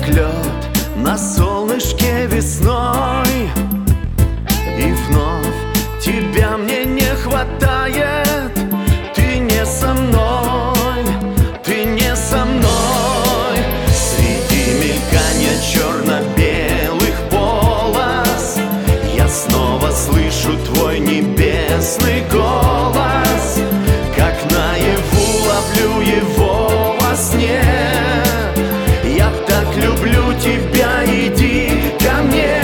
как лед на солнышке весной. И вновь тебя мне не хватает. Ты не со мной, ты не со мной. Среди мелькания черно-белых полос я снова слышу твой небесный голос. Как наяву ловлю его во сне. Я так люблю тебя, иди ко мне.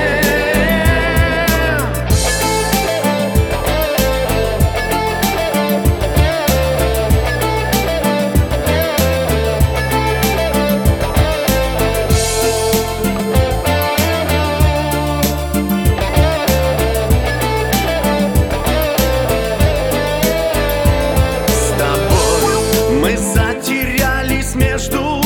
Мы затерялись между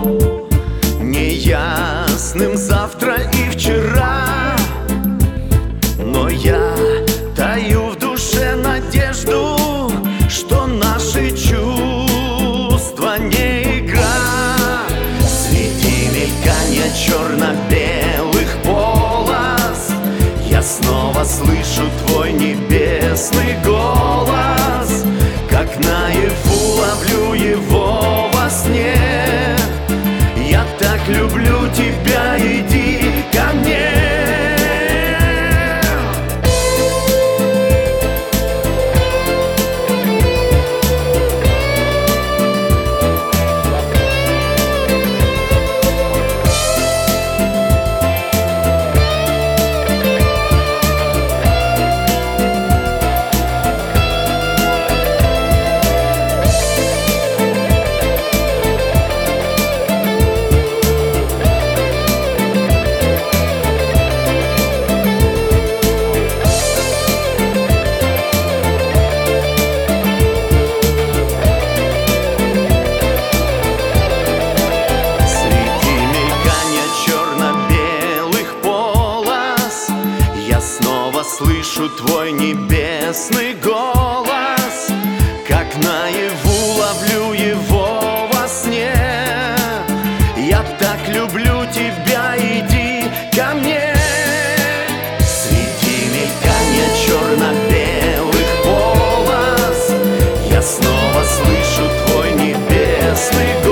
неясным завтра и вчера. Но я таю в душе надежду, что наши чувства не игра. Среди мелькания черно-белых полос я снова слышу твой небесный голос. Как наяву ловлю его во сне. Я так люблю тебя, иди ко мне. Снова слышу твой небесный голос. Как наяву ловлю его во сне. Я так люблю тебя, иди ко мне. Среди мелькания черно-белых полос я снова слышу твой небесный голос.